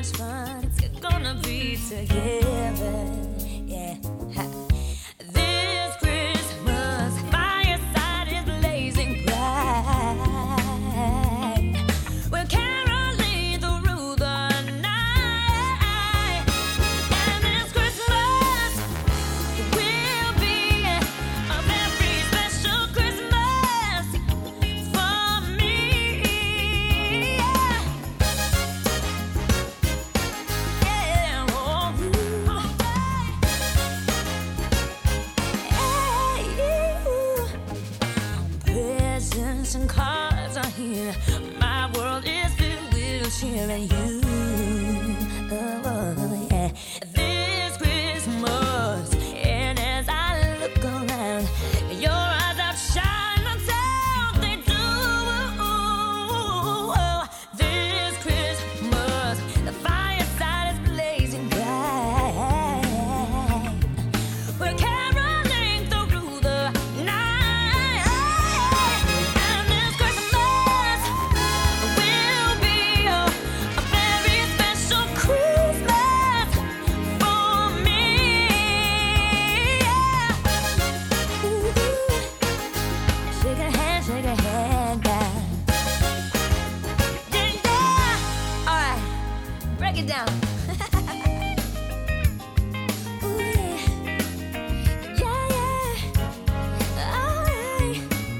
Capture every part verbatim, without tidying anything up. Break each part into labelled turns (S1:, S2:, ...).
S1: much fun it's gonna be together. Yeah. This Christmas, fireside is blazing bright. We're caroling through the night, and this Christmas will be a very special Christmas for me. Yeah. Oh, presents and cards are here. My world is filled with cheer and you. Oh, yeah. This Christmas, and as I look around, your eyes outshine the town they do. This Christmas, the fireside is blazing bright. We're caroling through the night, and this Christmas will be a, a very special Christmas for me. Ooh, shake a hand, shake a hand, yeah. Yeah, yeah. All right, break it down. Ooh, yeah. Yeah, yeah. Alright.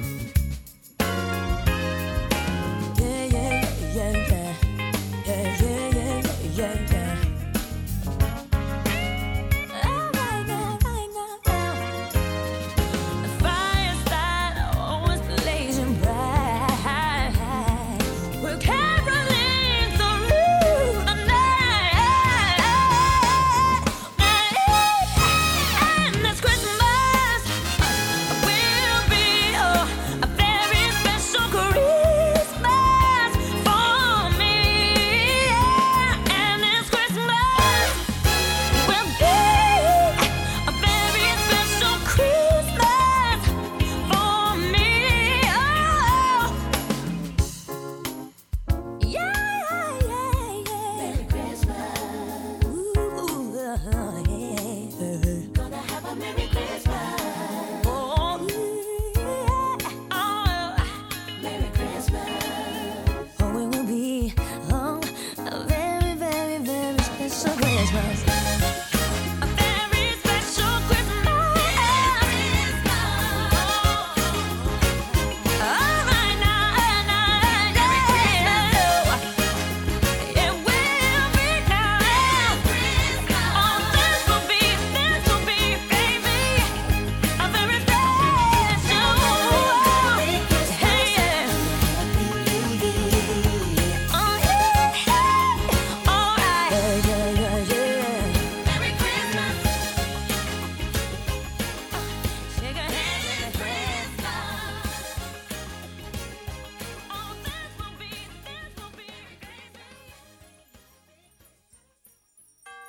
S1: Yeah, yeah, yeah, yeah. Yeah, yeah, yeah, yeah, yeah. Alright now, right now, now. The fireside always blazing bright. We're caroling through the night, and this Christmas will be a, a very special Christmas for me. And this Christmas will be a very special Christmas for me. Oh, yeah, yeah, yeah. Merry Christmas. Ooh, yeah. Gonna have a Merry Christmas. Oh, yeah. Oh, Merry Christmas. Oh, it will be, oh, a very, very, very special Christmas.